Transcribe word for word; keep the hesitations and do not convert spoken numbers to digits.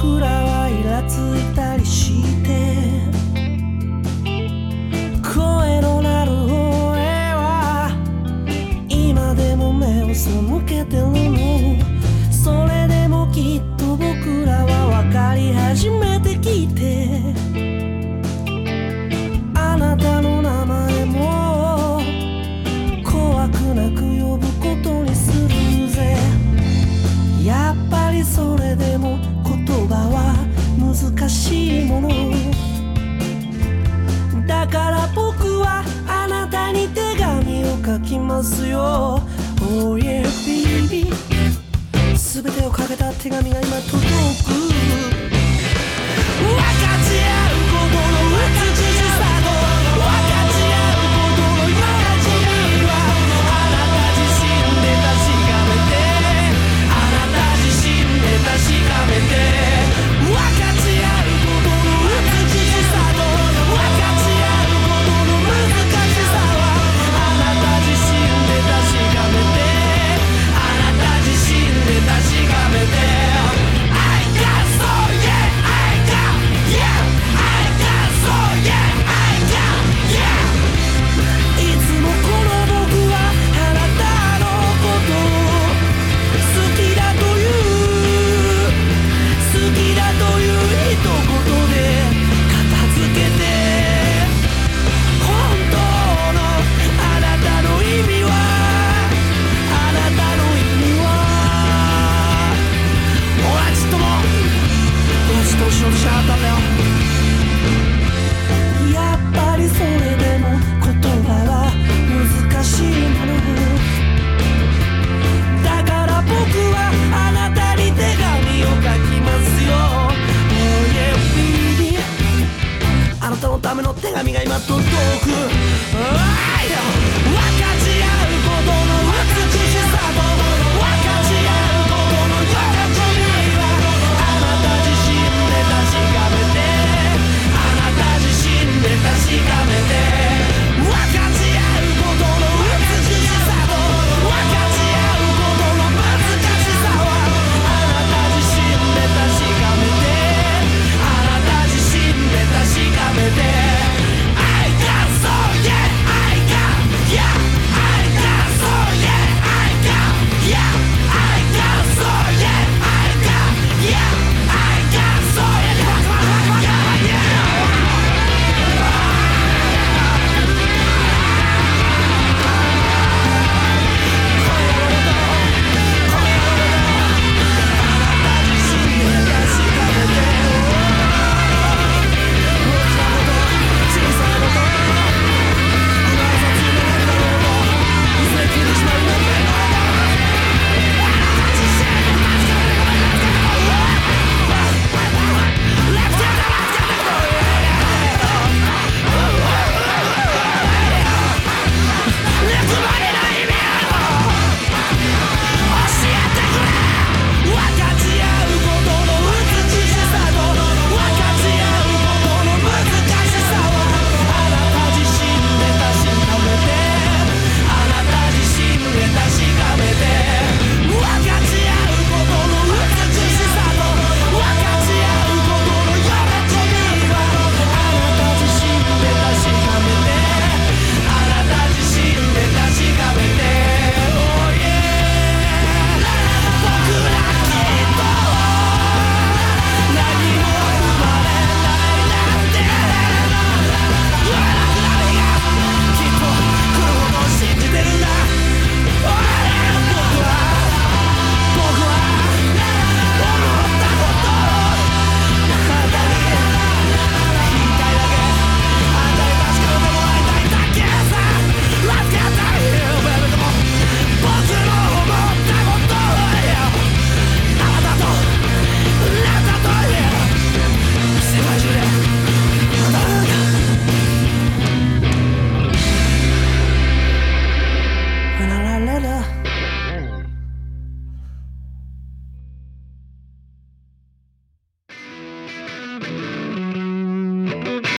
僕らはイラついたりして声の鳴る方へは今でも目を背けてるの。それでもきっと僕らは分かり始めてきてあなたの名前も怖くなく呼ぶことにするぜ。やっぱりそれでも言葉は難しいものだから僕はあなたに手紙を書きますよ。 Oh yeah baby 全てをかけた手紙が今届